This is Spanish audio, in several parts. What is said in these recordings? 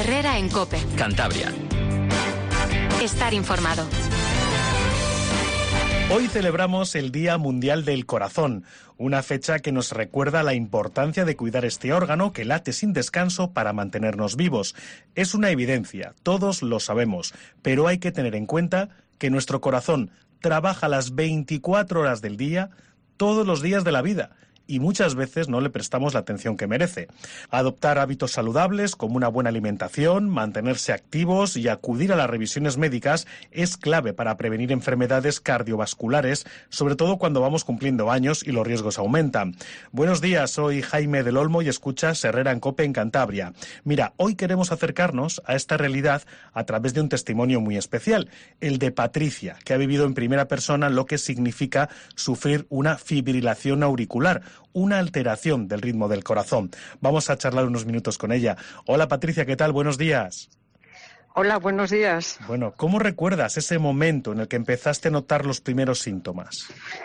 Herrera en COPE. Cantabria. Estar informado. Hoy celebramos el Día Mundial del Corazón, una fecha que nos recuerda la importancia de cuidar este órgano que late sin descanso para mantenernos vivos. Es una evidencia, todos lo sabemos, pero hay que tener en cuenta que nuestro corazón trabaja las 24 horas del día, todos los días de la vida, y muchas veces no le prestamos la atención que merece. Adoptar hábitos saludables como una buena alimentación, mantenerse activos y acudir a las revisiones médicas es clave para prevenir enfermedades cardiovasculares, sobre todo cuando vamos cumpliendo años y los riesgos aumentan. Buenos días, soy Jaime del Olmo y escuchas Herrera en COPE en Cantabria. Mira, hoy queremos acercarnos a esta realidad a través de un testimonio muy especial, el de Patricia, que ha vivido en primera persona lo que significa sufrir una fibrilación auricular, una alteración del ritmo del corazón. Vamos a charlar unos minutos con ella. Hola Patricia, ¿qué tal? Buenos días. Hola, buenos días. Bueno, ¿cómo recuerdas ese momento en el que empezaste a notar los primeros síntomas?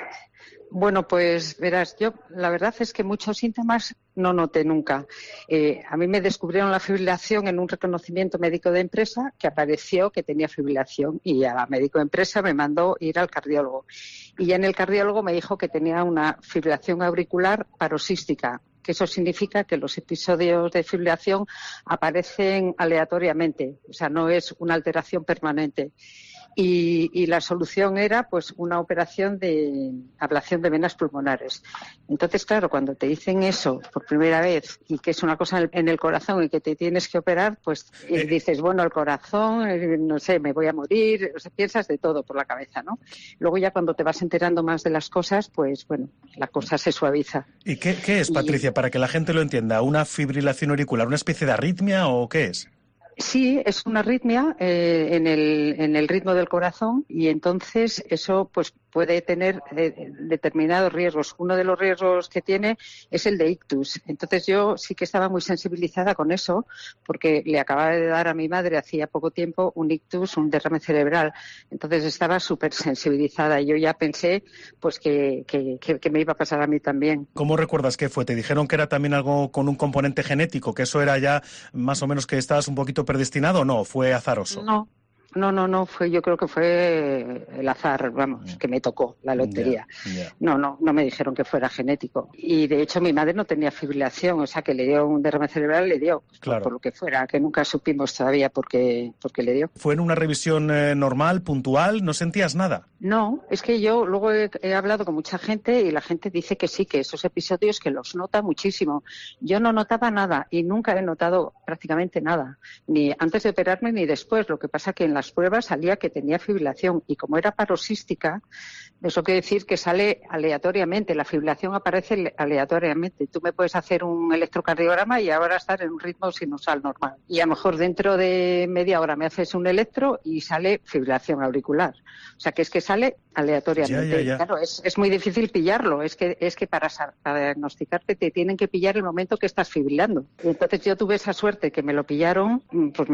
Bueno, pues verás, yo la verdad es que muchos síntomas no noté nunca. A mí me descubrieron la fibrilación en un reconocimiento médico de empresa que apareció que tenía fibrilación y a la médico de empresa me mandó ir al cardiólogo. Y ya en el cardiólogo me dijo que tenía una fibrilación auricular paroxística, que eso significa que los episodios de fibrilación aparecen aleatoriamente, o sea, no es una alteración permanente. Y la solución era pues una operación de ablación de venas pulmonares. Entonces, claro, cuando te dicen eso por primera vez y que es una cosa en el corazón y que te tienes que operar, pues dices, bueno, el corazón, no sé, me voy a morir, o sea, piensas de todo por la cabeza, ¿no? Luego ya cuando te vas enterando más de las cosas, pues bueno, la cosa se suaviza. ¿Y qué es, Patricia, para que la gente lo entienda? ¿Una fibrilación auricular, una especie de arritmia o qué es? Sí, es una arritmia en el ritmo del corazón y entonces eso pues puede tener determinados riesgos. Uno de los riesgos que tiene es el de ictus. Entonces yo sí que estaba muy sensibilizada con eso porque le acababa de dar a mi madre hacía poco tiempo un ictus, un derrame cerebral. Entonces estaba súper sensibilizada y yo ya pensé pues que me iba a pasar a mí también. ¿Cómo recuerdas qué fue? ¿Te dijeron que era también algo con un componente genético, que eso era ya más o menos que estabas un poquito predestinado o no? ¿Fue azaroso? No, yo creo que fue el azar, vamos, que me tocó la lotería. Yeah. No me dijeron que fuera genético. Y de hecho mi madre no tenía fibrilación, o sea que le dio un derrame cerebral, le dio, claro, por lo que fuera, que nunca supimos todavía por qué le dio. ¿Fue en una revisión normal, puntual? ¿No sentías nada? No, es que yo luego he hablado con mucha gente y la gente dice que sí, que esos episodios que los nota muchísimo. Yo no notaba nada y nunca he notado prácticamente nada, ni antes de operarme ni después. Lo que pasa que en las pruebas salía que tenía fibrilación y como era paroxística, eso quiere decir que sale aleatoriamente, la fibrilación aparece aleatoriamente. Tú me puedes hacer un electrocardiograma y ahora estar en un ritmo sinusal normal. Y a lo mejor dentro de media hora me haces un electro y sale fibrilación auricular. O sea que sale aleatoriamente. Ya. Claro, es muy difícil pillarlo. Es que para diagnosticarte te tienen que pillar el momento que estás fibrilando. Y entonces yo tuve esa suerte que me lo pillaron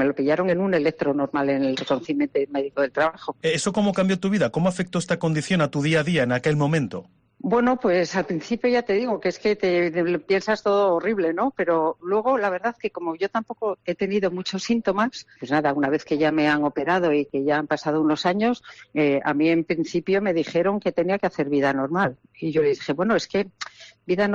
en un electro normal en el reconocimiento médico del trabajo. ¿Eso cómo cambió tu vida? ¿Cómo afectó esta condición a tu día a día en aquel momento? Bueno, pues al principio ya te digo que es que te piensas todo horrible, ¿no? Pero luego la verdad que como yo tampoco he tenido muchos síntomas, pues nada, una vez que ya me han operado y que ya han pasado unos años, a mí en principio me dijeron que tenía que hacer vida normal. Y yo le dije, bueno, es que mi vida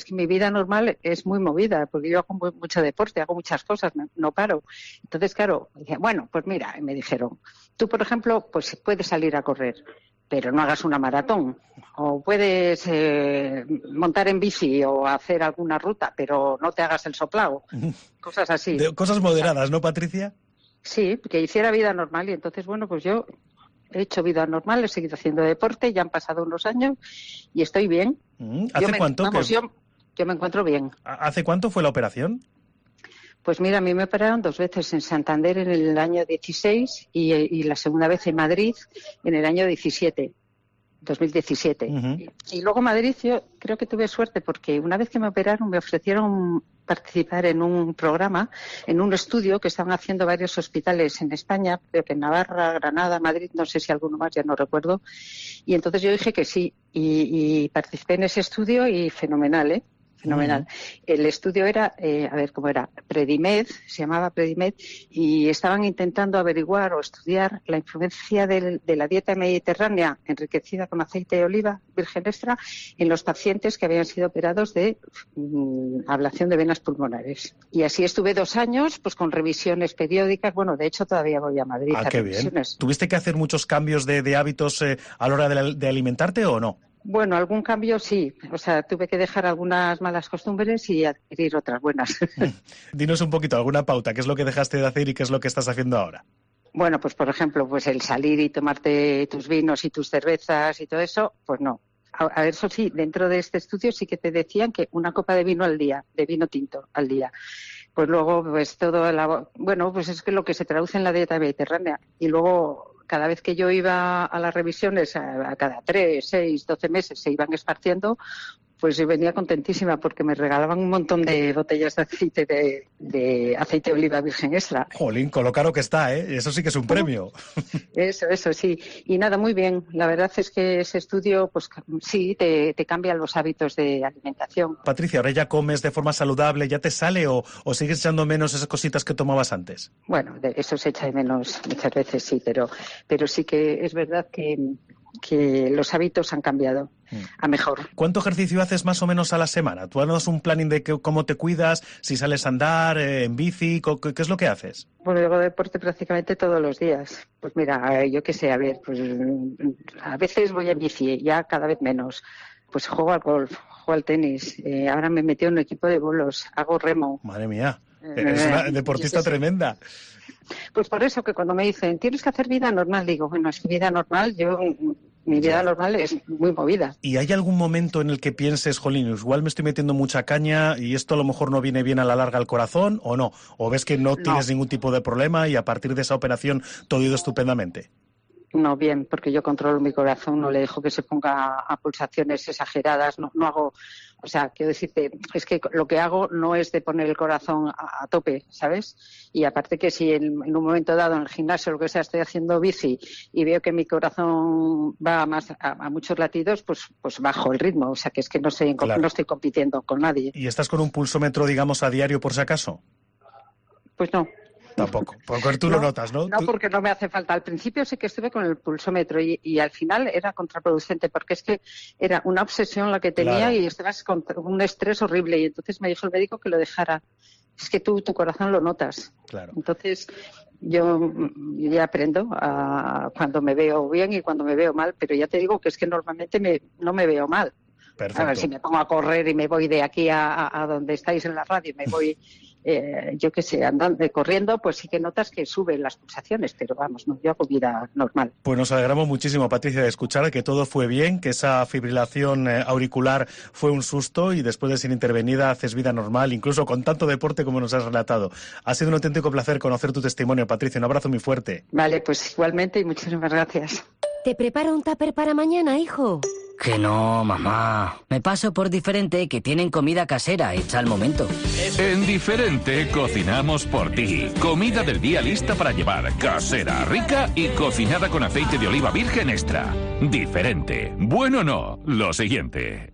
normal es muy movida, porque yo hago mucho deporte, hago muchas cosas, no paro. Entonces, claro, dije, bueno, pues mira, me dijeron, tú por ejemplo, pues puedes salir a correr, pero no hagas una maratón. O puedes montar en bici o hacer alguna ruta, pero no te hagas el soplao. Cosas así. Cosas moderadas, ¿no, Patricia? Sí, que hiciera vida normal. Y entonces, bueno, pues yo he hecho vida normal, he seguido haciendo deporte, ya han pasado unos años y estoy bien. ¿Hace cuánto? Yo me encuentro bien. ¿Hace cuánto fue la operación? Pues mira, a mí me operaron 2 veces en Santander en el año 16 y la segunda vez en Madrid en el año 2017. Uh-huh. Y luego Madrid yo creo que tuve suerte porque una vez que me operaron me ofrecieron participar en un programa, en un estudio que estaban haciendo varios hospitales en España, creo que en Navarra, Granada, Madrid, no sé si alguno más, ya no recuerdo. Y entonces yo dije que sí y participé en ese estudio y fenomenal, ¿eh? fenomenal. El estudio era, a ver cómo era, Predimed, se llamaba Predimed, y estaban intentando averiguar o estudiar la influencia de la dieta mediterránea enriquecida con aceite de oliva virgen extra en los pacientes que habían sido operados de ablación de venas pulmonares. Y así estuve 2 años, pues con revisiones periódicas. Bueno, de hecho todavía voy a Madrid a qué revisiones. Bien. ¿Tuviste que hacer muchos cambios de hábitos a la hora de alimentarte o no? Bueno, algún cambio sí. O sea, tuve que dejar algunas malas costumbres y adquirir otras buenas. Dinos un poquito, alguna pauta. ¿Qué es lo que dejaste de hacer y qué es lo que estás haciendo ahora? Bueno, pues por ejemplo, pues el salir y tomarte tus vinos y tus cervezas y todo eso, pues no. A ver, eso sí, dentro de este estudio sí que te decían que una copa de vino al día, de vino tinto al día. Pues luego, pues bueno, pues es que lo que se traduce en la dieta mediterránea. Y luego, cada vez que yo iba a las revisiones, a cada 3, 6, 12 meses se iban esparciendo, pues yo venía contentísima porque me regalaban un montón de botellas de aceite de aceite de oliva virgen extra. Jolín, con lo caro que está, ¿eh? Eso sí que es un premio. Eso, sí. Y nada, muy bien. La verdad es que ese estudio, pues sí, te cambia los hábitos de alimentación. Patricia, ¿ahora ya comes de forma saludable? ¿Ya te sale o sigues echando menos esas cositas que tomabas antes? Bueno, eso se echa de menos muchas veces, sí, pero sí que es verdad que los hábitos han cambiado a mejor. ¿Cuánto ejercicio haces más o menos a la semana? ¿Tú das un planning de cómo te cuidas, si sales a andar, en bici? ¿Qué es lo que haces? Bueno, yo hago deporte prácticamente todos los días. Pues mira, yo qué sé, a ver, pues a veces voy en bici, ya cada vez menos. Pues juego al golf, juego al tenis. Ahora me metí en un equipo de bolos, hago remo. Madre mía, eres una deportista tremenda. Pues por eso que cuando me dicen, tienes que hacer vida normal, digo, bueno, es que vida normal, mi vida normal es muy movida. ¿Y hay algún momento en el que pienses, jolín, igual me estoy metiendo mucha caña y esto a lo mejor no viene bien a la larga al corazón o no? ¿O ves que no tienes ningún tipo de problema y a partir de esa operación todo ha ido estupendamente? No, bien, porque yo controlo mi corazón, no le dejo que se ponga a pulsaciones exageradas, no hago, o sea, quiero decirte, es que lo que hago no es de poner el corazón a tope, ¿sabes? Y aparte que si en un momento dado en el gimnasio, lo que sea, estoy haciendo bici y veo que mi corazón va más a muchos latidos, pues bajo el ritmo, o sea, que es que no estoy compitiendo con nadie. ¿Y estás con un pulsómetro, digamos, a diario por si acaso? Pues no. Tampoco, porque tú lo notas, ¿no? No, porque no me hace falta. Al principio sí que estuve con el pulsómetro y al final era contraproducente porque es que era una obsesión la que tenía. Claro. Y estabas con un estrés horrible y entonces me dijo el médico que lo dejara. Es que tu corazón lo notas. Claro. Entonces yo ya aprendo cuando me veo bien y cuando me veo mal, pero ya te digo que es que normalmente no me veo mal. Perfecto. A ver, si me pongo a correr y me voy de aquí a donde estáis en la radio, me voy, yo qué sé, andando, corriendo, pues sí que notas que suben las pulsaciones, pero vamos, no, yo hago vida normal. Pues nos alegramos muchísimo, Patricia, de escuchar que todo fue bien, que esa fibrilación auricular fue un susto y después de ser intervenida haces vida normal, incluso con tanto deporte como nos has relatado. Ha sido un auténtico placer conocer tu testimonio, Patricia. Un abrazo muy fuerte. Vale, pues igualmente y muchísimas gracias. ¿Te preparo un tupper para mañana, hijo? Que no, mamá. Me paso por Diferente, que tienen comida casera hecha al momento. En Diferente cocinamos por ti. Comida del día lista para llevar, casera, rica y cocinada con aceite de oliva virgen extra. Diferente. Bueno, no. Lo siguiente.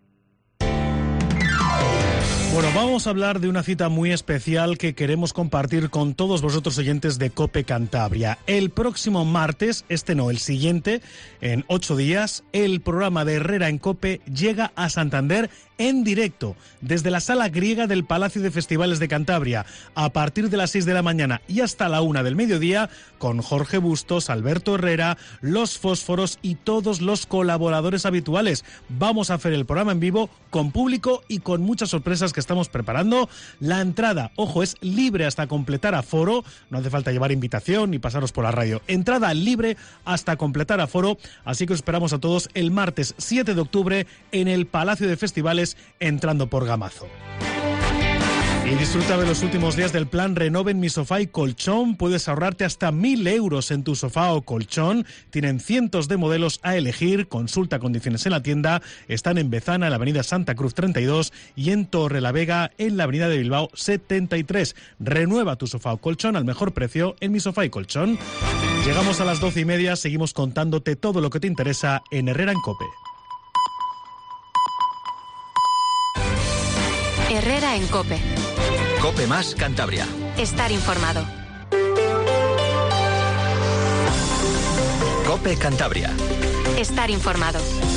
Bueno, vamos a hablar de una cita muy especial que queremos compartir con todos vosotros oyentes de COPE Cantabria. El próximo martes, el siguiente, en 8 días, el programa de Herrera en COPE llega a Santander en directo, desde la Sala Griega del Palacio de Festivales de Cantabria, a partir de las 6 de la mañana y hasta la 1 del mediodía, con Jorge Bustos, Alberto Herrera, Los Fósforos y todos los colaboradores habituales. Vamos a hacer el programa en vivo con público y con muchas sorpresas que estamos preparando. La entrada, ojo, es libre hasta completar aforo, no hace falta llevar invitación ni pasaros por la radio. Entrada libre hasta completar aforo, así que os esperamos a todos el martes 7 de octubre en el Palacio de Festivales, entrando por Gamazo. Y disfruta de los últimos días del plan Renoven mi sofá y colchón. Puedes ahorrarte hasta 1.000 euros en tu sofá o colchón. Tienen cientos de modelos a elegir. Consulta condiciones en la tienda. Están en Bezana, en la avenida Santa Cruz 32 y en Torrelavega, en la avenida de Bilbao 73. Renueva tu sofá o colchón al mejor precio en mi sofá y colchón. Llegamos a las 12:30. Seguimos contándote todo lo que te interesa en Herrera en COPE. Herrera en COPE. COPE más Cantabria. Estar informado. COPE Cantabria. Estar informado.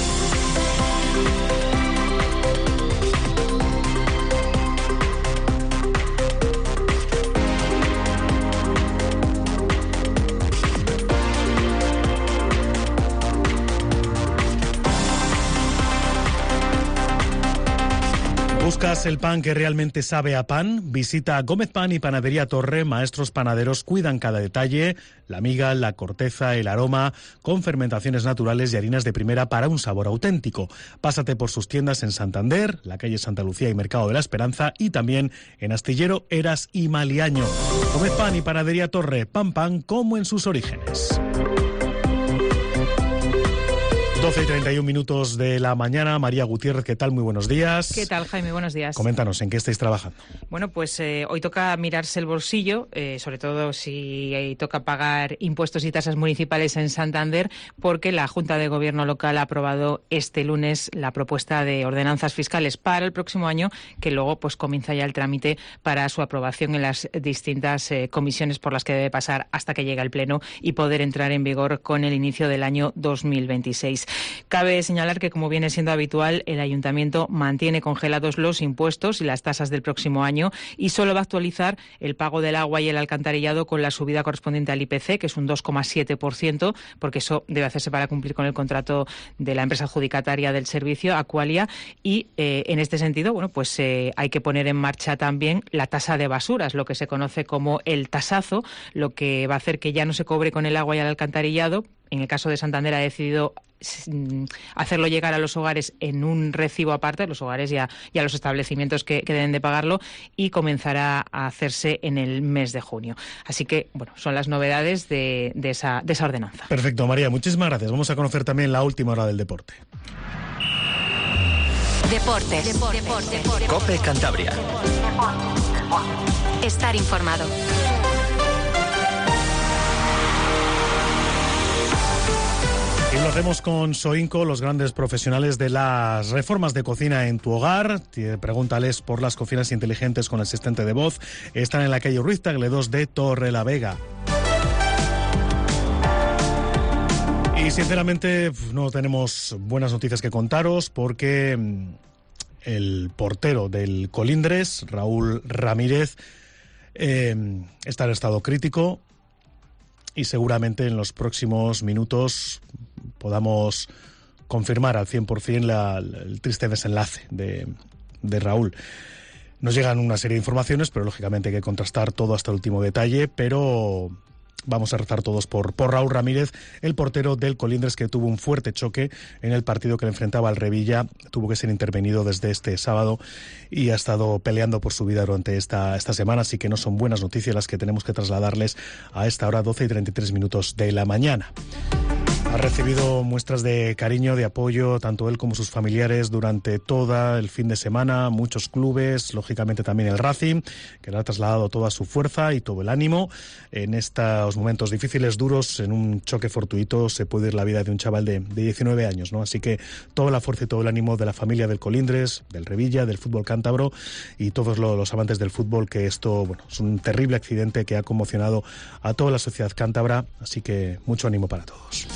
¿Buscas el pan que realmente sabe a pan? Visita Gómez Pan y Panadería Torre. Maestros panaderos cuidan cada detalle, la miga, la corteza, el aroma, con fermentaciones naturales y harinas de primera para un sabor auténtico. Pásate por sus tiendas en Santander, la calle Santa Lucía y Mercado de la Esperanza, y también en Astillero, Eras y Maliaño. Gómez Pan y Panadería Torre, pan como en sus orígenes. 12:31 de la mañana. María Gutiérrez, ¿qué tal? Muy buenos días. ¿Qué tal, Jaime? Buenos días. Coméntanos, ¿en qué estáis trabajando? Bueno, pues hoy toca mirarse el bolsillo, sobre todo si toca pagar impuestos y tasas municipales en Santander, porque la Junta de Gobierno local ha aprobado este lunes la propuesta de ordenanzas fiscales para el próximo año, que luego pues comienza ya el trámite para su aprobación en las distintas comisiones por las que debe pasar hasta que llegue al Pleno y poder entrar en vigor con el inicio del año 2026. Cabe señalar que, como viene siendo habitual, el Ayuntamiento mantiene congelados los impuestos y las tasas del próximo año y solo va a actualizar el pago del agua y el alcantarillado con la subida correspondiente al IPC, que es un 2,7%, porque eso debe hacerse para cumplir con el contrato de la empresa adjudicataria del servicio, Aqualia, y en este sentido, bueno, pues hay que poner en marcha también la tasa de basuras, lo que se conoce como el tasazo, lo que va a hacer que ya no se cobre con el agua y el alcantarillado. En el caso de Santander ha decidido hacerlo llegar a los hogares en un recibo aparte, a los hogares y a los establecimientos que deben de pagarlo, y comenzará a hacerse en el mes de junio. Así que, bueno, son las novedades de esa ordenanza. Perfecto, María, muchísimas gracias. Vamos a conocer también la última hora del deporte. Deportes. COPE Cantabria. Estar informado. Y lo hacemos con Soinco, los grandes profesionales de las reformas de cocina en tu hogar. Pregúntales por las cocinas inteligentes con asistente de voz. Están en la calle Ruiz Tagle 2 de Torrelavega. Y sinceramente no tenemos buenas noticias que contaros, porque el portero del Colindres, Raúl Ramírez, está en estado crítico y seguramente en los próximos minutos podamos confirmar al 100% el triste desenlace de Raúl. Nos llegan una serie de informaciones, pero lógicamente hay que contrastar todo hasta el último detalle, pero vamos a rezar todos por Raúl Ramírez, el portero del Colindres, que tuvo un fuerte choque en el partido que le enfrentaba al Revilla. Tuvo que ser intervenido desde este sábado y ha estado peleando por su vida durante esta semana, así que no son buenas noticias las que tenemos que trasladarles a esta hora, 12:33 de la mañana. Ha recibido muestras de cariño, de apoyo, tanto él como sus familiares durante todo el fin de semana, muchos clubes, lógicamente también el Racing, que le ha trasladado toda su fuerza y todo el ánimo. En estos momentos difíciles, duros, en un choque fortuito, se puede ir la vida de un chaval de 19 años, ¿no? Así que toda la fuerza y todo el ánimo de la familia del Colindres, del Revilla, del fútbol cántabro y todos los amantes del fútbol, que esto, bueno, es un terrible accidente que ha conmocionado a toda la sociedad cántabra, así que mucho ánimo para todos.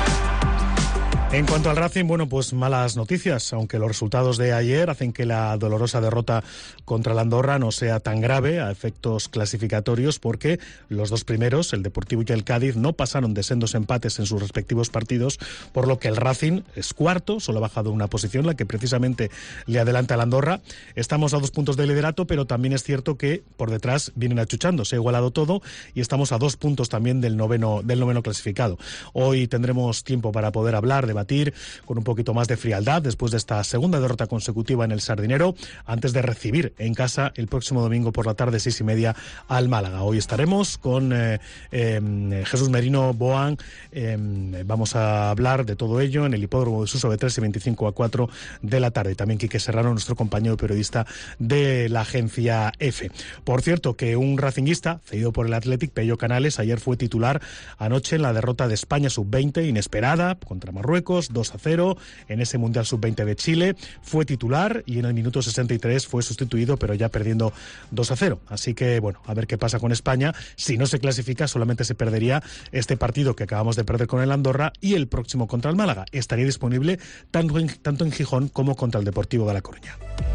En cuanto al Racing, bueno, pues malas noticias, aunque los resultados de ayer hacen que la dolorosa derrota contra el Andorra no sea tan grave a efectos clasificatorios, porque los dos primeros, el Deportivo y el Cádiz, no pasaron de sendos empates en sus respectivos partidos, por lo que el Racing es cuarto, solo ha bajado una posición, la que precisamente le adelanta al Andorra. Estamos a 2 puntos de liderato, pero también es cierto que por detrás vienen achuchando, se ha igualado todo y estamos a 2 puntos también del noveno clasificado. Hoy tendremos tiempo para poder hablar, debatir con un poquito más de frialdad después de esta segunda derrota consecutiva en el Sardinero, antes de recibir en casa el próximo domingo por la tarde 6:30 al Málaga. Hoy estaremos con Jesús Merino Boan, vamos a hablar de todo ello en el hipódromo de Suso de 3:25 a 4 de la tarde. También Quique Serrano, nuestro compañero periodista de la agencia EFE. Por cierto, que un racinguista cedido por el Athletic, Pello Canales, ayer fue titular anoche en la derrota de España sub-20 inesperada contra Marruecos, Marruecos 2-0 en ese Mundial Sub-20 de Chile. Fue titular y en el minuto 63 fue sustituido, pero ya perdiendo 2-0. Así que, bueno, a ver qué pasa con España. Si no se clasifica, solamente se perdería este partido que acabamos de perder con el Andorra y el próximo contra el Málaga. Estaría disponible tanto en Gijón como contra el Deportivo de La Coruña.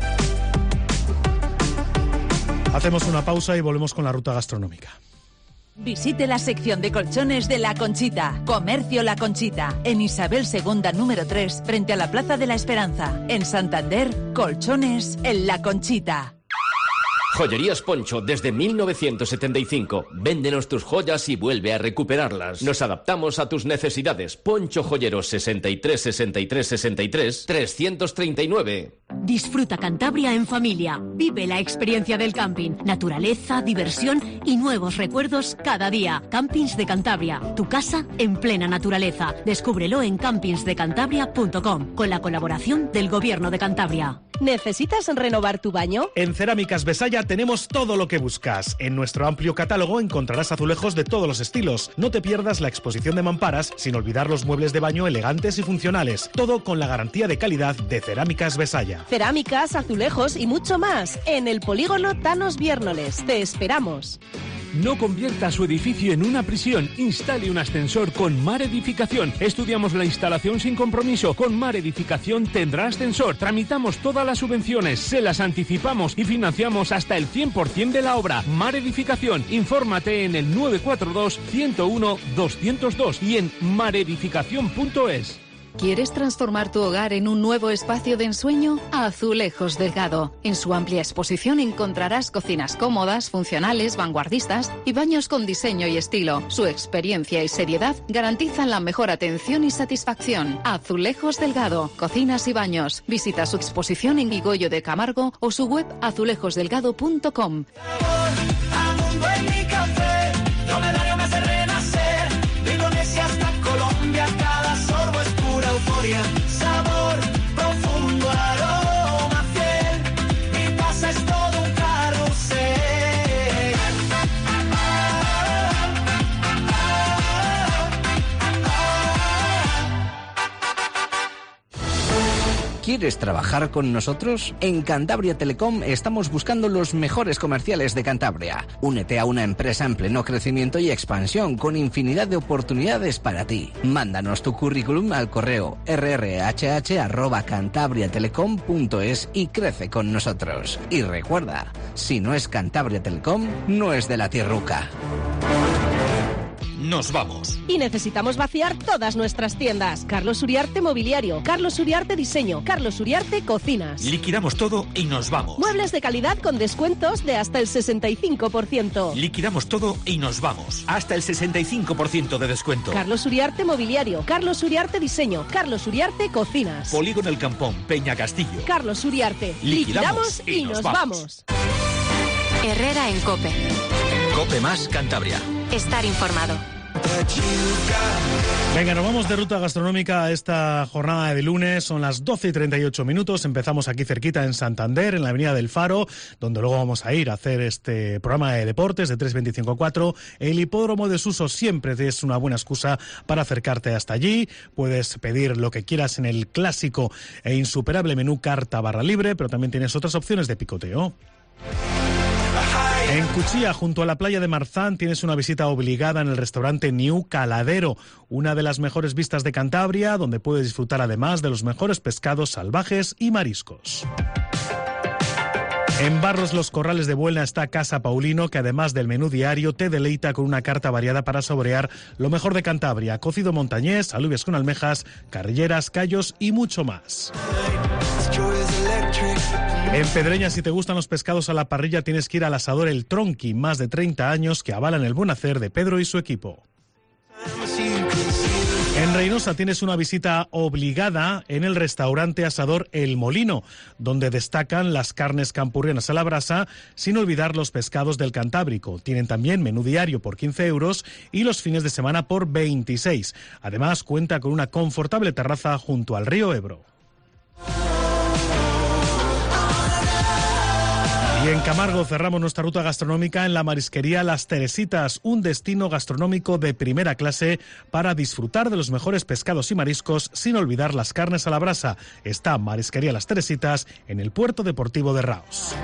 Hacemos una pausa y volvemos con la ruta gastronómica. Visite la sección de colchones de La Conchita. Comercio La Conchita. En Isabel II, número 3, frente a la Plaza de la Esperanza. En Santander, colchones en La Conchita. Joyerías Poncho, desde 1975. Véndenos tus joyas y vuelve a recuperarlas. Nos adaptamos a tus necesidades. Poncho Joyeros 63 63 63 339. Disfruta Cantabria en familia. Vive la experiencia del camping. Naturaleza, diversión y nuevos recuerdos cada día. Campings de Cantabria. Tu casa en plena naturaleza. Descúbrelo en campingsdecantabria.com con la colaboración del Gobierno de Cantabria. ¿Necesitas renovar tu baño? En Cerámicas Besaya tenemos todo lo que buscas. En nuestro amplio catálogo encontrarás azulejos de todos los estilos. No te pierdas la exposición de mamparas, sin olvidar los muebles de baño elegantes y funcionales. Todo con la garantía de calidad de Cerámicas Besaya. Cerámicas, azulejos y mucho más. En el polígono Thanos Viérnoles. Te esperamos. No convierta su edificio en una prisión. Instale un ascensor con Mar Edificación. Estudiamos la instalación sin compromiso. Con Mar Edificación tendrá ascensor. Tramitamos todas las subvenciones, se las anticipamos y financiamos hasta el 100% de la obra. Mar Edificación. Infórmate en el 942 101 202 y en maredificación.es. ¿Quieres transformar tu hogar en un nuevo espacio de ensueño? Azulejos Delgado. En su amplia exposición encontrarás cocinas cómodas, funcionales, vanguardistas y baños con diseño y estilo. Su experiencia y seriedad garantizan la mejor atención y satisfacción. Azulejos Delgado. Cocinas y baños. Visita su exposición en Guigollo de Camargo o su web azulejosdelgado.com. Sabor profundo, aroma fiel. Mi casa es todo un carrusel. ¿Quieres trabajar con nosotros? En Cantabria Telecom estamos buscando los mejores comerciales de Cantabria. Únete a una empresa en pleno crecimiento y expansión con infinidad de oportunidades para ti. Mándanos tu currículum al correo rrhh@cantabriatelecom.es y crece con nosotros. Y recuerda, si no es Cantabria Telecom, no es de la tierruca. Nos vamos. Y necesitamos vaciar todas nuestras tiendas. Carlos Uriarte Mobiliario, Carlos Uriarte Diseño, Carlos Uriarte Cocinas. Liquidamos todo y nos vamos. Muebles de calidad con descuentos de hasta el 65%. Liquidamos todo y nos vamos. Hasta el 65% de descuento. Carlos Uriarte Mobiliario, Carlos Uriarte Diseño, Carlos Uriarte Cocinas. Polígono El Campón, Peña Castillo. Carlos Uriarte. Liquidamos y nos vamos. Herrera en COPE. COPE más Cantabria. Estar informado. Venga, nos vamos de ruta gastronómica a esta jornada de lunes. Son las 12:38 minutos. Empezamos aquí cerquita en Santander, en la avenida del Faro, donde luego vamos a ir a hacer este programa de deportes de 3:25-4. El hipódromo de Suso siempre es una buena excusa para acercarte hasta allí. Puedes pedir lo que quieras en el clásico e insuperable menú carta barra libre, pero también tienes otras opciones de picoteo. En Cuchilla, junto a la playa de Marzán, tienes una visita obligada en el restaurante New Caladero, una de las mejores vistas de Cantabria, donde puedes disfrutar además de los mejores pescados salvajes y mariscos. En Barros Los Corrales de Buelna está Casa Paulino, que además del menú diario te deleita con una carta variada para saborear lo mejor de Cantabria: cocido montañés, alubias con almejas, carrilleras, callos y mucho más. En Pedreña, si te gustan los pescados a la parrilla, tienes que ir al asador El Tronqui, más de 30 años que avalan el buen hacer de Pedro y su equipo. En Reynosa tienes una visita obligada en el restaurante asador El Molino, donde destacan las carnes campurrianas a la brasa, sin olvidar los pescados del Cantábrico. Tienen también menú diario por 15 euros y los fines de semana por 26. Además, cuenta con una confortable terraza junto al río Ebro. Y en Camargo cerramos nuestra ruta gastronómica en la marisquería Las Teresitas, un destino gastronómico de primera clase para disfrutar de los mejores pescados y mariscos sin olvidar las carnes a la brasa. Está Marisquería Las Teresitas en el Puerto Deportivo de Raos.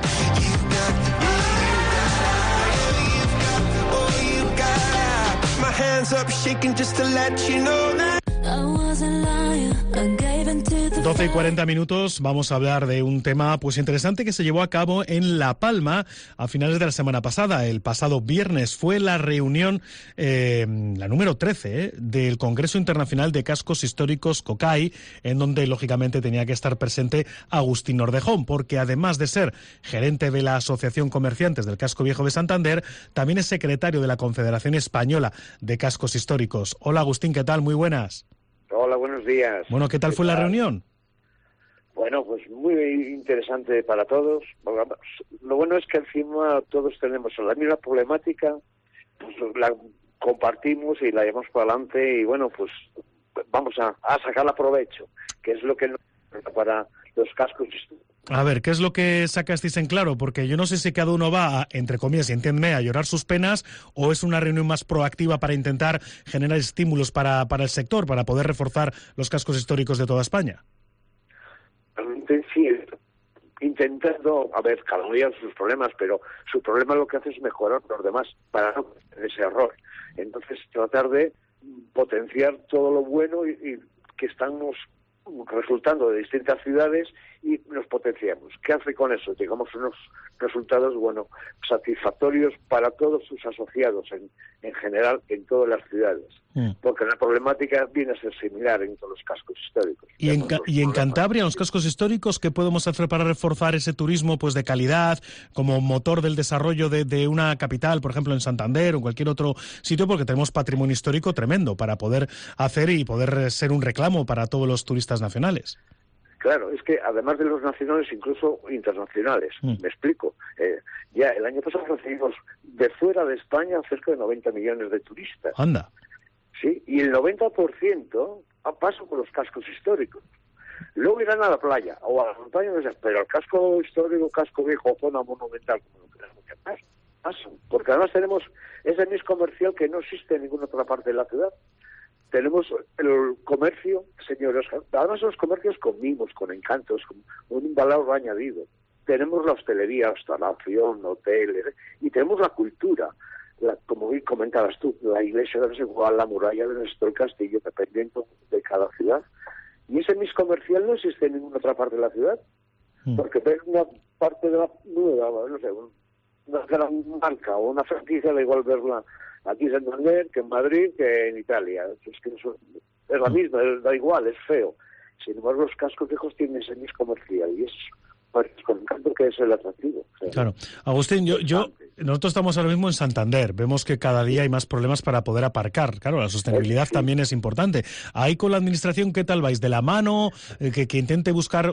Hands up, shaking just to let you know that I wasn't lying and gave into the 12 y 40 minutos, vamos a hablar de un tema pues interesante que se llevó a cabo en La Palma a finales de la semana pasada. El pasado viernes fue la reunión, la número 13, del Congreso Internacional de Cascos Históricos COCAI, en donde lógicamente tenía que estar presente Agustín Ordejón, porque además de ser gerente de la Asociación Comerciantes del Casco Viejo de Santander, también es secretario de la Confederación Española de Cascos Históricos. Hola Agustín, ¿qué tal? Muy buenas. Hola, buenos días. Bueno, ¿qué tal fue la reunión? Bueno, pues muy interesante para todos. Lo bueno es que encima todos tenemos la misma problemática, pues la compartimos y la llevamos para adelante y bueno, pues vamos a sacarla provecho, que es lo que nos para los cascos. A ver, ¿qué es lo que sacasteis en claro? Porque yo no sé si cada uno va, entre comillas, y entiéndeme, a llorar sus penas, o es una reunión más proactiva para intentar generar estímulos para el sector, para poder reforzar los cascos históricos de toda España. Sí, intentando, a ver, cada uno tiene sus problemas, pero su problema lo que hace es mejorar los demás para no cometer ese error. Entonces, tratar de potenciar todo lo bueno y que estamos resultando de distintas ciudades y nos potenciamos. ¿Qué hace con eso? Digamos unos resultados, bueno, satisfactorios para todos sus asociados en general en todas las ciudades. Porque la problemática viene a ser similar en todos los cascos históricos. Y en Cantabria, en los cascos históricos, ¿qué podemos hacer para reforzar ese turismo pues de calidad, como motor del desarrollo de una capital, por ejemplo en Santander o en cualquier otro sitio? Porque tenemos patrimonio histórico tremendo para poder hacer y poder ser un reclamo para todos los turistas nacionales. Claro, es que además de los nacionales, incluso internacionales. Me explico. Ya el año pasado recibimos de fuera de España cerca de 90 millones de turistas. Anda. Sí, y el 90% pasa por los cascos históricos. Luego irán a la playa o a la montaña, pero el casco histórico, casco viejo, zona monumental, como lo queramos llamar, pasan. Porque además tenemos ese mix comercial que no existe en ninguna otra parte de la ciudad. Tenemos el comercio, señores, además los comercios con mimos, con encantos, con un valor añadido. Tenemos la hostelería, restauración, hoteles, y tenemos la cultura, como bien comentabas tú, la iglesia de igual, la muralla de nuestro castillo, dependiendo de cada ciudad. Y ese mix comercial no existe en ninguna otra parte de la ciudad, porque ver una parte de la nueva, no sé, una gran marca o una franquicia, da igual verla aquí en Santander, que en Madrid, que en Italia. Es que eso es la misma, da igual, es feo. Sin embargo, los cascos viejos tienen ese mix comercial y es con encanto que es el atractivo. O sea, claro. Agustín, nosotros estamos ahora mismo en Santander. Vemos que cada día hay más problemas para poder aparcar. Claro, la sostenibilidad también es importante. Ahí con la administración, ¿qué tal vais? ¿De la mano? Que intente buscar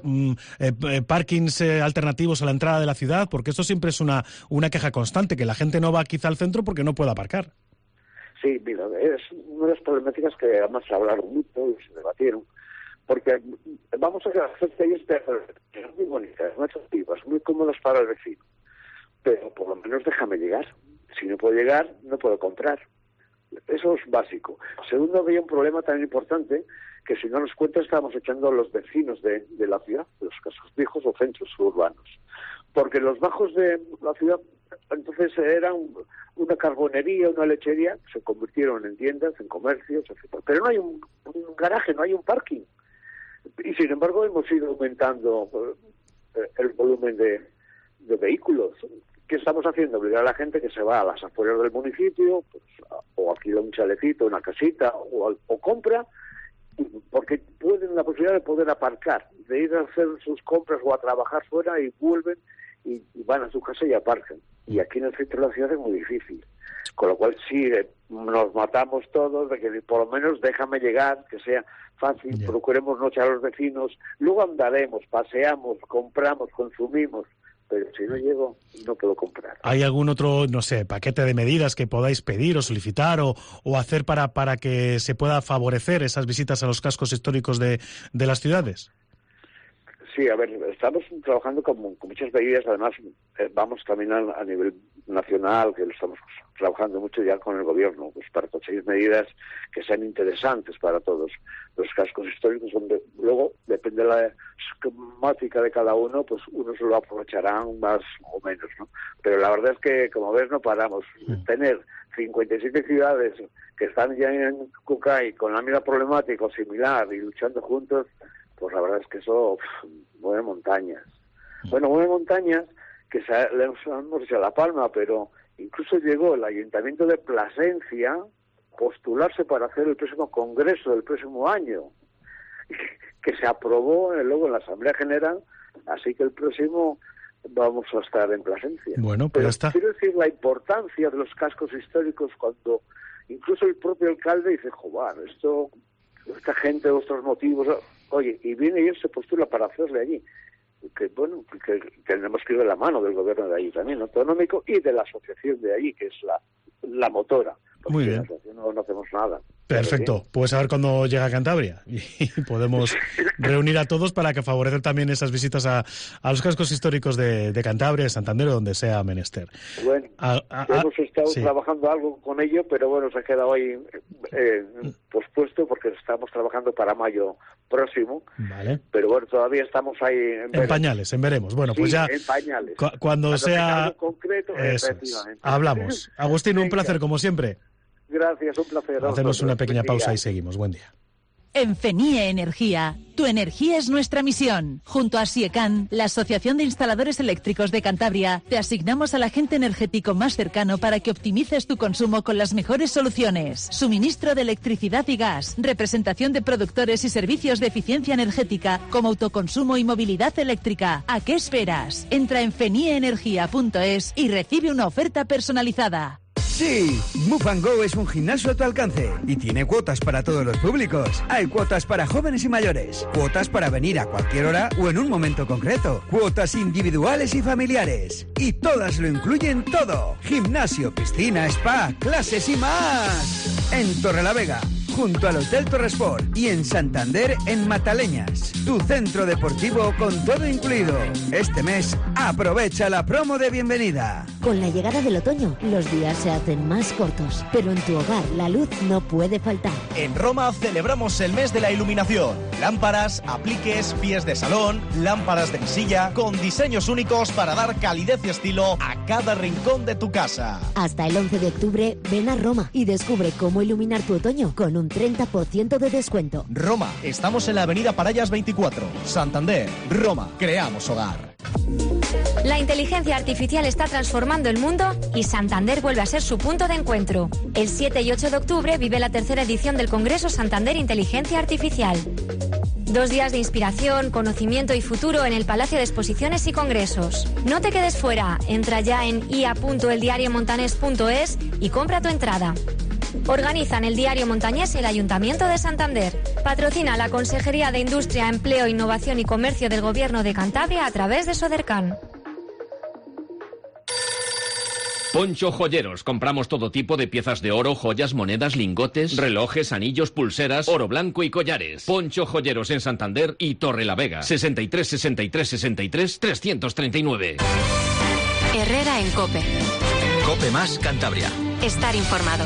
parkings alternativos a la entrada de la ciudad, porque eso siempre es una queja constante, que la gente no va quizá al centro porque no puede aparcar. Sí, mira, es una de las problemáticas que además se hablaron mucho y se debatieron, porque vamos a hacer calles muy bonitas, muy atractivas, muy cómodas para el vecino, pero por lo menos déjame llegar. Si no puedo llegar, no puedo comprar. Eso es básico. Segundo, había un problema tan importante que si no nos cuenta estábamos echando a los vecinos de la ciudad, de los cascos viejos o centros urbanos, porque los bajos de la ciudad entonces eran una carbonería, una lechería, se convirtieron en tiendas, en comercios, etc. Pero no hay un garaje, no hay un parking. Y sin embargo hemos ido aumentando el volumen de vehículos. ¿Qué estamos haciendo? Obligar a la gente que se va a las afueras del municipio, pues, o alquila un chalecito, una casita, o compra, porque tienen la posibilidad de poder aparcar, de ir a hacer sus compras o a trabajar fuera y vuelven y van a su casa y aparcan. Y aquí en el centro de la ciudad es muy difícil. Con lo cual sí, nos matamos todos de que por lo menos déjame llegar, que sea fácil, procuremos no echar a los vecinos, luego andaremos, paseamos, compramos, consumimos, pero si no llego, no puedo comprar. ¿Hay algún otro, no sé, paquete de medidas que podáis pedir o solicitar o hacer para que se pueda favorecer esas visitas a los cascos históricos de las ciudades? sí, a ver, estamos trabajando con muchas medidas, además vamos también a nivel nacional, que lo estamos trabajando mucho ya con el gobierno, pues para conseguir medidas que sean interesantes para todos. Los cascos históricos, donde luego, depende de la esquemática de cada uno, pues unos lo aprovecharán más o menos, ¿no? Pero la verdad es que, como ves, no paramos. Tener 57 ciudades que están ya en Cucay con la misma problemática o similar y luchando juntos, pues la verdad es que eso mueve montañas. Bueno, mueve montañas que le hemos hecho La Palma, pero incluso llegó el Ayuntamiento de Plasencia a postularse para hacer el próximo congreso del próximo año, que se aprobó luego en la Asamblea General, así que el próximo vamos a estar en Plasencia. Bueno, pero está. Quiero decir la importancia de los cascos históricos cuando incluso el propio alcalde dice, joder, esta gente, vuestros motivos, oye, y viene y él se postula para hacerle allí. Que bueno, que tenemos que ir de la mano del gobierno de allí también, autonómico, y de la asociación de allí, que es la motora. Muy bien. En la asociación no hacemos nada. Perfecto, pues a ver cuándo llega a Cantabria y podemos reunir a todos para que favorecer también esas visitas a los cascos históricos de Cantabria, de Santander o donde sea menester. Bueno, hemos estado trabajando algo con ello, pero bueno, se ha quedado ahí pospuesto porque estamos trabajando para mayo próximo. Vale. Pero bueno, todavía estamos ahí en pañales, en veremos. Bueno, pues ya en pañales. Cuando sea algo concreto, efectivamente. Hablamos. Agustín, un placer como siempre. Gracias, un placer. Hacemos una pequeña pausa y seguimos. Buen día. En FENIE Energía, tu energía es nuestra misión. Junto a SIECAN, la Asociación de Instaladores Eléctricos de Cantabria, te asignamos al agente energético más cercano para que optimices tu consumo con las mejores soluciones. Suministro de electricidad y gas, representación de productores y servicios de eficiencia energética, como autoconsumo y movilidad eléctrica. ¿A qué esperas? Entra en fenieenergia.es y recibe una oferta personalizada. Sí, Move & Go es un gimnasio a tu alcance y tiene cuotas para todos los públicos. Hay cuotas para jóvenes y mayores, cuotas para venir a cualquier hora o en un momento concreto, cuotas individuales y familiares. Y todas lo incluyen todo. Gimnasio, piscina, spa, clases y más. En Torrelavega, junto al Hotel Torresport, y en Santander, en Mataleñas, tu centro deportivo con todo incluido. Este mes, aprovecha la promo de bienvenida. Con la llegada del otoño, los días se hacen más cortos, pero en tu hogar la luz no puede faltar. En Roma celebramos el mes de la iluminación. Lámparas, apliques, pies de salón, lámparas de mesilla, con diseños únicos para dar calidez y estilo a cada rincón de tu casa. Hasta el 11 de octubre, ven a Roma y descubre cómo iluminar tu otoño con un 30% de descuento. Roma, estamos en la avenida Parallas 24. Santander, Roma, creamos hogar. La inteligencia artificial está transformando el mundo y Santander vuelve a ser su punto de encuentro. El 7 y 8 de octubre vive la tercera edición del Congreso Santander Inteligencia Artificial. 2 días de inspiración, conocimiento y futuro en el Palacio de Exposiciones y Congresos. No te quedes fuera, entra ya en ia.eldiariomontanés.es y compra tu entrada. Organizan el Diario Montañés y el Ayuntamiento de Santander. Patrocina la Consejería de Industria, Empleo, Innovación y Comercio del Gobierno de Cantabria a través de Sodercan. Poncho Joyeros. Compramos todo tipo de piezas de oro, joyas, monedas, lingotes, relojes, anillos, pulseras, oro blanco y collares. Poncho Joyeros en Santander y Torrelavega. 63 63 63 339. Herrera en COPE. COPE más Cantabria. Estar informado.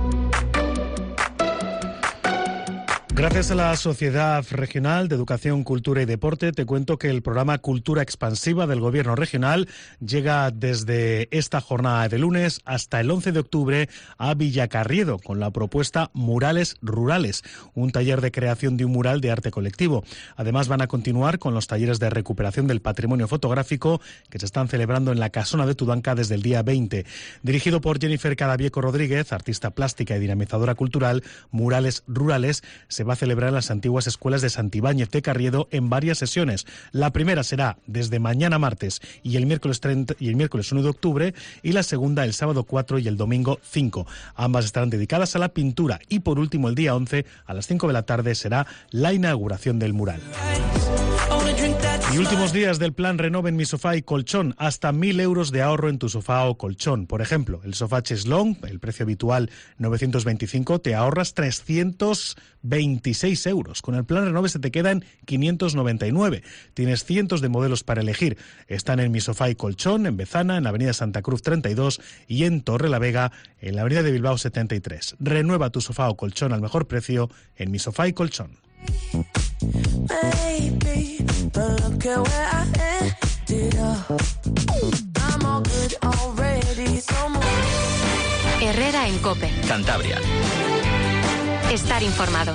Gracias a la Sociedad Regional de Educación, Cultura y Deporte, te cuento que el programa Cultura Expansiva del Gobierno Regional llega desde esta jornada de lunes hasta el 11 de octubre a Villacarriedo con la propuesta Murales Rurales, un taller de creación de un mural de arte colectivo. Además van a continuar con los talleres de recuperación del patrimonio fotográfico que se están celebrando en la Casona de Tudanca desde el día 20. Dirigido por Jennifer Cadavieco Rodríguez, artista plástica y dinamizadora cultural, Murales Rurales se va a celebrar en las antiguas escuelas de Santibáñez de Carriedo en varias sesiones. La primera será desde mañana martes y el miércoles 1 de octubre y la segunda el sábado 4 y el domingo 5. Ambas estarán dedicadas a la pintura y por último el día 11 a las 5 de la tarde será la inauguración del mural. Y últimos días del plan Renove en Mi Sofá y Colchón, hasta 1.000 euros de ahorro en tu sofá o colchón. Por ejemplo, el sofá Cheslong, el precio habitual 925, te ahorras 326 euros. Con el plan Renove se te quedan 599. Tienes cientos de modelos para elegir. Están en Mi Sofá y Colchón, en Bezana, en la avenida Santa Cruz 32 y en Torrelavega, en la avenida de Bilbao 73. Renueva tu sofá o colchón al mejor precio en Mi Sofá y Colchón. Baby, but look at where I ended up. I'm all good already, so move. Herrera en COPE. Cantabria. Estar informado.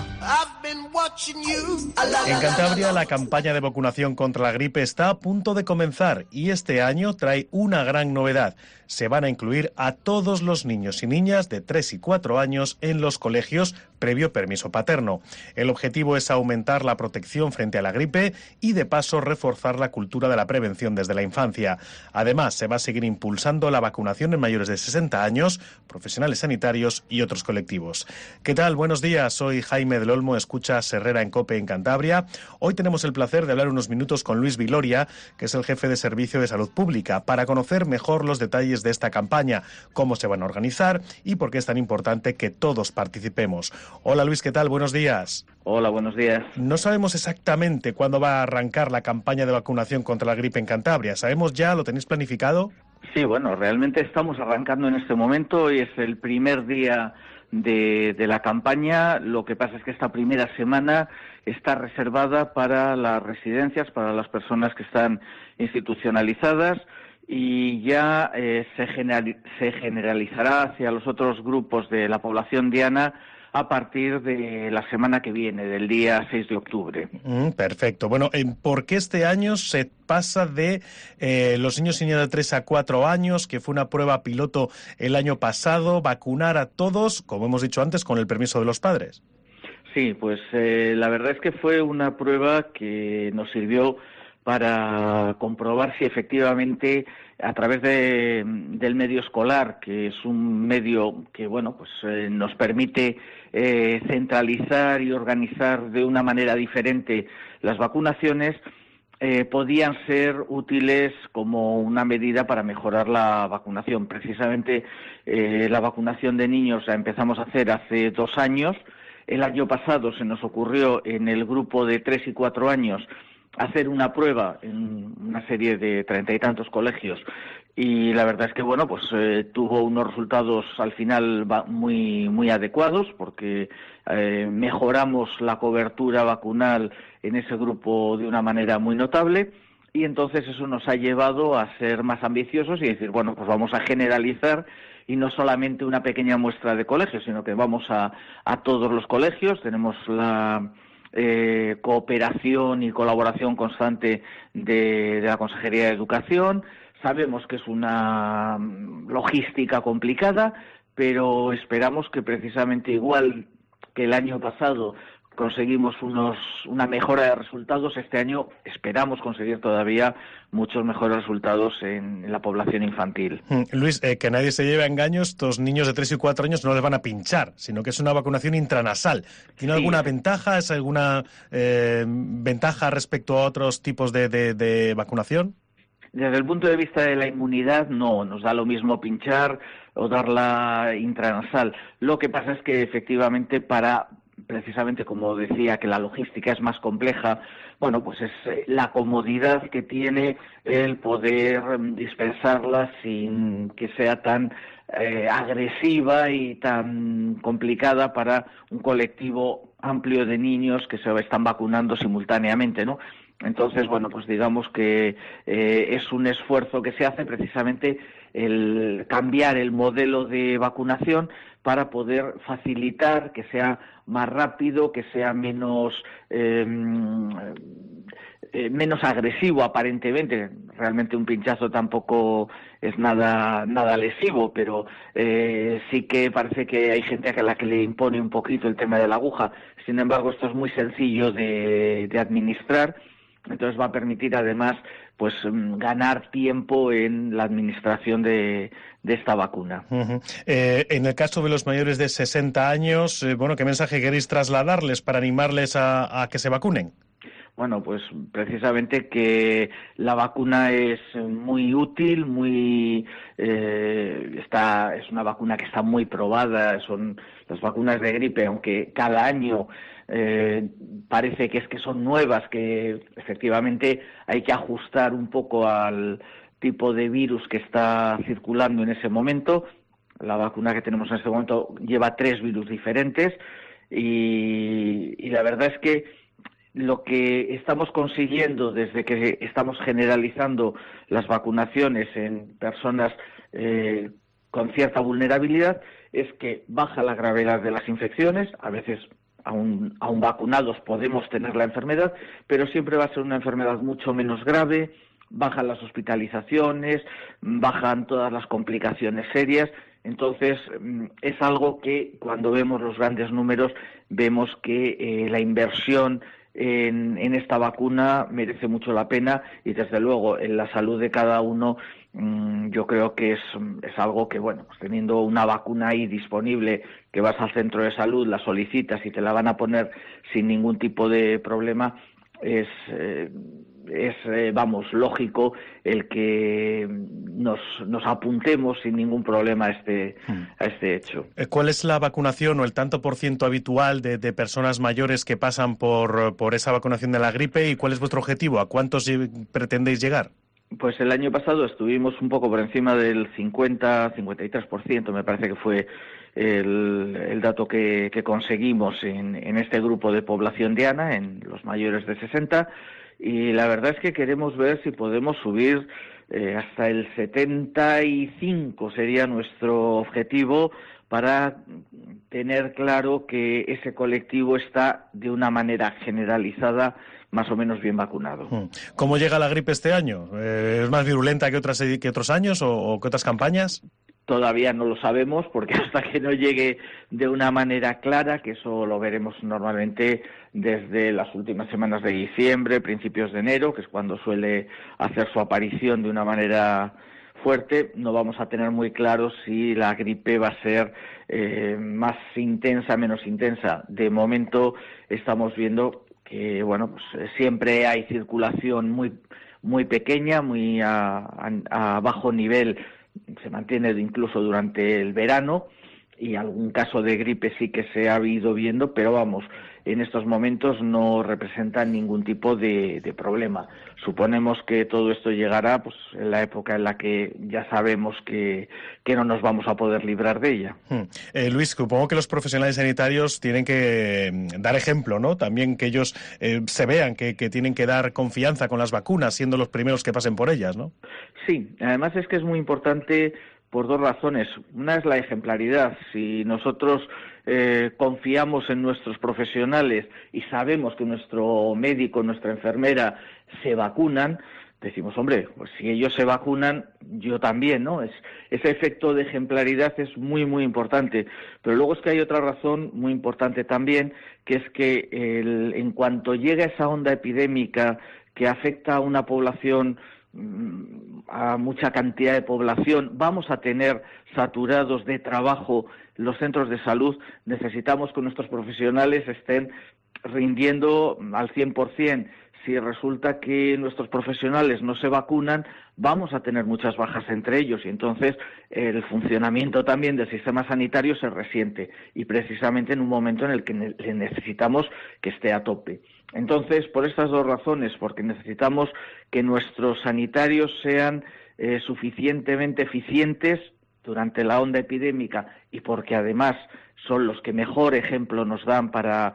En Cantabria, la campaña de vacunación contra la gripe está a punto de comenzar y este año trae una gran novedad. Se van a incluir a todos los niños y niñas de 3 y 4 años en los colegios previo permiso paterno. El objetivo es aumentar la protección frente a la gripe y, de paso, reforzar la cultura de la prevención desde la infancia. Además, se va a seguir impulsando la vacunación en mayores de 60 años, profesionales sanitarios y otros colectivos. ¿Qué tal? Buenos días. Soy Jaime del Olmo. Escuchas Herrera en COPE en Cantabria. Hoy tenemos el placer de hablar unos minutos con Luis Viloria, que es el jefe de Servicio de Salud Pública, para conocer mejor los detalles de esta campaña, cómo se van a organizar y por qué es tan importante que todos participemos. Hola Luis, ¿qué tal? Buenos días. Hola, buenos días. No sabemos exactamente cuándo va a arrancar la campaña de vacunación contra la gripe en Cantabria. ¿Sabemos ya? ¿Lo tenéis planificado? Sí, bueno, realmente estamos arrancando en este momento y es el primer día de la campaña. Lo que pasa es que esta primera semana está reservada para las residencias, para las personas que están institucionalizadas, y ya se generalizará hacia los otros grupos de la población diana a partir de la semana que viene, del día 6 de octubre. Perfecto. Bueno, ¿por qué este año se pasa de los niños y niñas de 3 a 4 años, que fue una prueba piloto el año pasado, vacunar a todos, como hemos dicho antes, con el permiso de los padres? Sí, pues la verdad es que fue una prueba que nos sirvió para comprobar si efectivamente a través del medio escolar, que es un medio que bueno, pues nos permite centralizar y organizar de una manera diferente las vacunaciones, podían ser útiles como una medida para mejorar la vacunación. Precisamente la vacunación de niños la empezamos a hacer hace 2 años. El año pasado se nos ocurrió en el grupo de 3 y 4 años hacer una prueba en una serie de 30 y tantos colegios, y la verdad es que bueno, pues tuvo unos resultados al final muy adecuados, porque mejoramos la cobertura vacunal en ese grupo de una manera muy notable, y entonces eso nos ha llevado a ser más ambiciosos y decir, bueno, pues vamos a generalizar, y no solamente una pequeña muestra de colegios, sino que vamos a todos los colegios. Tenemos la cooperación y colaboración constante de la Consejería de Educación. Sabemos que es una logística complicada, pero esperamos que precisamente igual que el año pasado conseguimos una mejora de resultados, este año esperamos conseguir todavía muchos mejores resultados en la población infantil. Luis, que nadie se lleve a engaños, estos niños de 3 y 4 años no les van a pinchar, sino que es una vacunación intranasal. ¿Tiene alguna ventaja? ¿Es alguna ventaja respecto a otros tipos de vacunación? Desde el punto de vista de la inmunidad, no, nos da lo mismo pinchar o darla intranasal. Lo que pasa es que efectivamente precisamente como decía, que la logística es más compleja, bueno, pues es la comodidad que tiene el poder dispensarla sin que sea tan agresiva y tan complicada para un colectivo amplio de niños que se están vacunando simultáneamente, ¿no? Entonces, bueno, pues digamos que es un esfuerzo que se hace precisamente el cambiar el modelo de vacunación para poder facilitar que sea más rápido, que sea menos agresivo aparentemente. Realmente un pinchazo tampoco es nada lesivo, pero sí que parece que hay gente a la que le impone un poquito el tema de la aguja. Sin embargo, esto es muy sencillo de administrar. Entonces va a permitir además pues ganar tiempo en la administración de esta vacuna. En el caso de los mayores de 60 años, ¿qué mensaje queréis trasladarles para animarles a que se vacunen? Bueno, pues precisamente que la vacuna es muy útil, es una vacuna que está muy probada. Son las vacunas de gripe, aunque cada año parece que son nuevas, que efectivamente hay que ajustar un poco al tipo de virus que está circulando en ese momento. La vacuna que tenemos en este momento lleva 3 virus diferentes y la verdad es que lo que estamos consiguiendo desde que estamos generalizando las vacunaciones en personas con cierta vulnerabilidad es que baja la gravedad de las infecciones. A veces aún vacunados podemos tener la enfermedad, pero siempre va a ser una enfermedad mucho menos grave, bajan las hospitalizaciones, bajan todas las complicaciones serias. Entonces, es algo que cuando vemos los grandes números, vemos que la inversión en esta vacuna merece mucho la pena y, desde luego, en la salud de cada uno, yo creo que es algo que, bueno, pues teniendo una vacuna ahí disponible, que vas al centro de salud, la solicitas y te la van a poner sin ningún tipo de problema, es lógico el que nos apuntemos sin ningún problema a este hecho. ¿Cuál es la vacunación o el tanto por ciento habitual de personas mayores que pasan por esa vacunación de la gripe y cuál es vuestro objetivo? ¿A cuántos pretendéis llegar? Pues el año pasado estuvimos un poco por encima del 53%, me parece que fue el dato que conseguimos en este grupo de población diana, en los mayores de 60, y la verdad es que queremos ver si podemos subir hasta el 75, sería nuestro objetivo, para tener claro que ese colectivo está de una manera generalizada más o menos bien vacunado. ¿Cómo llega la gripe este año? ¿Es más virulenta que otros años o que otras campañas? Todavía no lo sabemos, porque hasta que no llegue de una manera clara, que eso lo veremos normalmente desde las últimas semanas de diciembre, principios de enero, que es cuando suele hacer su aparición de una manera fuerte, no vamos a tener muy claro si la gripe va a ser más intensa, menos intensa. De momento estamos viendo que, bueno, pues siempre hay circulación muy pequeña, muy a bajo nivel, se mantiene incluso durante el verano, y algún caso de gripe sí que se ha ido viendo, pero vamos, en estos momentos no representan ningún tipo de problema. Suponemos que todo esto llegará pues en la época en la que ya sabemos que no nos vamos a poder librar de ella. Luis, supongo que los profesionales sanitarios tienen que dar ejemplo, ¿no? También que ellos se vean que tienen que dar confianza con las vacunas, siendo los primeros que pasen por ellas, ¿no? Sí, además es que es muy importante por 2 razones. Una es la ejemplaridad. Si nosotros confiamos en nuestros profesionales y sabemos que nuestro médico, nuestra enfermera se vacunan, decimos, hombre, pues si ellos se vacunan, yo también, ¿no? Ese efecto de ejemplaridad es muy, muy importante. Pero luego es que hay otra razón muy importante también, que es que en cuanto llega esa onda epidémica que afecta a una población, a mucha cantidad de población, vamos a tener saturados de trabajo los centros de salud. Necesitamos que nuestros profesionales estén rindiendo al 100%. Si resulta que nuestros profesionales no se vacunan, vamos a tener muchas bajas entre ellos, y entonces el funcionamiento también del sistema sanitario se resiente, y precisamente en un momento en el que necesitamos que esté a tope. Entonces, por estas 2 razones, porque necesitamos que nuestros sanitarios sean suficientemente eficientes durante la onda epidémica, y porque además son los que mejor ejemplo nos dan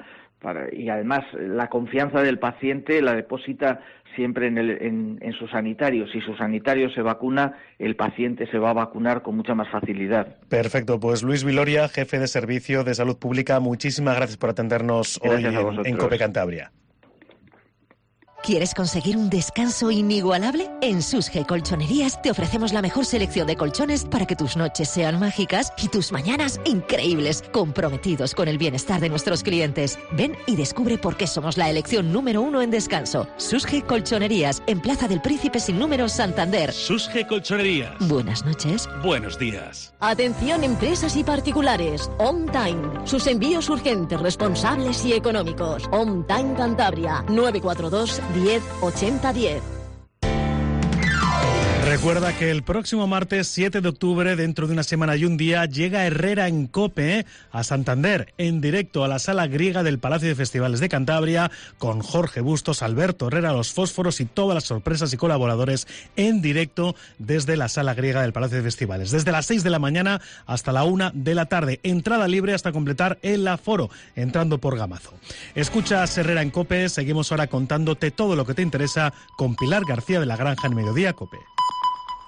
y además la confianza del paciente la deposita siempre en su sanitario. Si su sanitario se vacuna, el paciente se va a vacunar con mucha más facilidad. Perfecto, pues Luis Viloria, jefe de Servicio de Salud Pública, muchísimas gracias por atendernos hoy en COPE Cantabria. ¿Quieres conseguir un descanso inigualable? En Susge Colchonerías te ofrecemos la mejor selección de colchones para que tus noches sean mágicas y tus mañanas increíbles, comprometidos con el bienestar de nuestros clientes. Ven y descubre por qué somos la elección número 1 en descanso. Susge Colchonerías, en Plaza del Príncipe sin número, Santander. Susge Colchonerías. Buenas noches. Buenos días. Atención empresas y particulares. On Time. Sus envíos urgentes, responsables y económicos. On Time Cantabria. 942 10 80 10. Recuerda que el próximo martes 7 de octubre, dentro de una semana y un día, llega Herrera en COPE a Santander, en directo a la Sala Griega del Palacio de Festivales de Cantabria, con Jorge Bustos, Alberto Herrera, Los Fósforos y todas las sorpresas y colaboradores en directo desde la Sala Griega del Palacio de Festivales. Desde las 6 de la mañana hasta la 1 de la tarde. Entrada libre hasta completar el aforo, entrando por Gamazo. Escuchas Herrera en COPE, seguimos ahora contándote todo lo que te interesa con Pilar García de la Granja en Mediodía COPE.